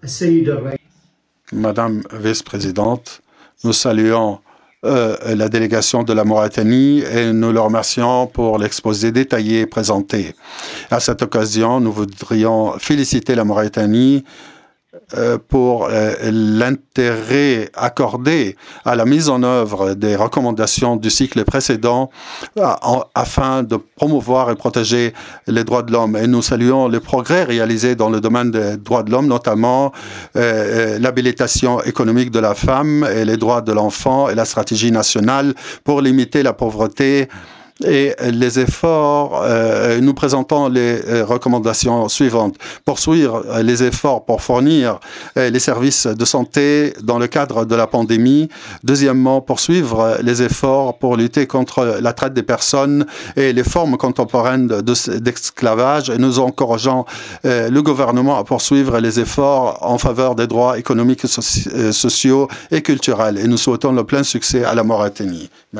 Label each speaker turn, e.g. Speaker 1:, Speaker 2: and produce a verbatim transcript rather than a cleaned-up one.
Speaker 1: Madame la vice-présidente, nous saluons euh, la délégation de la Mauritanie et nous le remercions pour l'exposé détaillé présenté. À cette occasion, nous voudrions féliciter la Mauritanie euh, pour euh, l'intérêt accordé à la mise en œuvre des recommandations du cycle précédent à, en, afin de promouvoir et protéger les droits de l'homme. Et nous saluons les progrès réalisés dans le domaine des droits de l'homme, notamment euh, l'habilitation économique de la femme et les droits de l'enfant et la stratégie nationale pour limiter la pauvreté et les efforts, euh, nous présentons les euh, recommandations suivantes. Poursuivre euh, les efforts pour fournir euh, les services de santé dans le cadre de la pandémie. Deuxièmement, poursuivre les efforts pour lutter contre la traite des personnes et les formes contemporaines d'esclavage. Et nous encourageons euh, le gouvernement à poursuivre les efforts en faveur des droits économiques, soci sociaux et culturels. Et nous souhaitons le plein succès à la Mauritanie.